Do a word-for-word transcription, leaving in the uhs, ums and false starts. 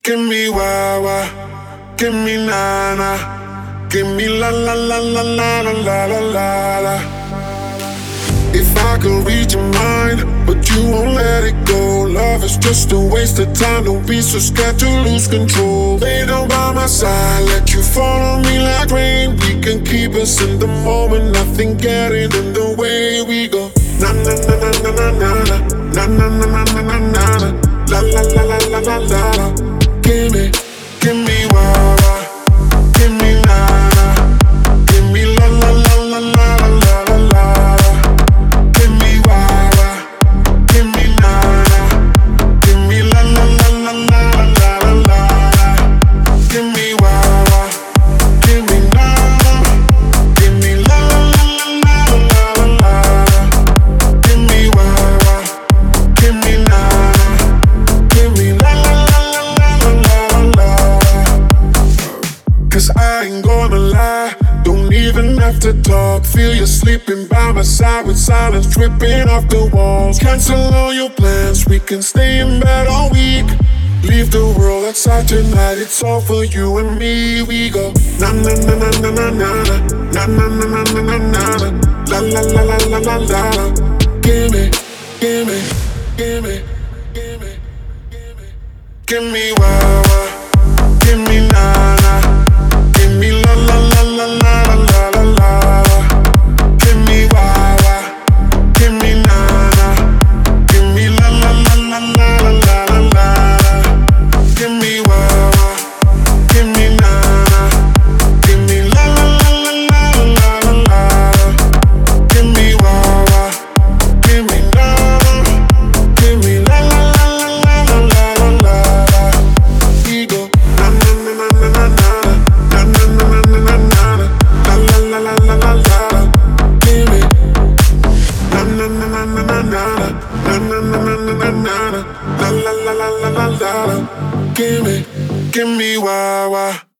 Give me wah wah, give me na na, give me la la la la la la la la la la. If I could read your mind, but you won't let it go. Love is just a waste of time. Don't be so scared to lose control. Lay down by my side, let you follow me like rain. We can keep us in the moment, nothing getting in the way. We go na na na na na na na na na na na na na na la la la la la la la la. Give me, give me wah wah, give me na na, give me la la la la la la la la. Give me wah wah, give me na na, give me la la la la la la la la. Give me wah wah, give me na na, give me la la la la la la la. Give me wah wah, give me na na, give me la la la la la la la. 'Cause I ain't gonna lie, don't even have to talk. Feel you sleeping by my side with silence dripping off the walls. Cancel all your plans, we can stay in bed all week. Leave the world outside tonight, it's all for you and me. We go na na na na na na na na na na na na na na la la la la la la la. Give me, give me, give me, give me, give me, give me wah wah, give me na na, give me la la la la la la la la. Give me wah wah, give me na na, give me la la la la la la la la. Give me wah wah, give me na na, give me la la la la la la la. Give me wah wah, give me na na, give me la la la la la la la la. We go na na na na na na na na na na na na la la la la la la la. Give me na na na na na na na na na na na na na la la la la la la la. Give me, give me wah wah.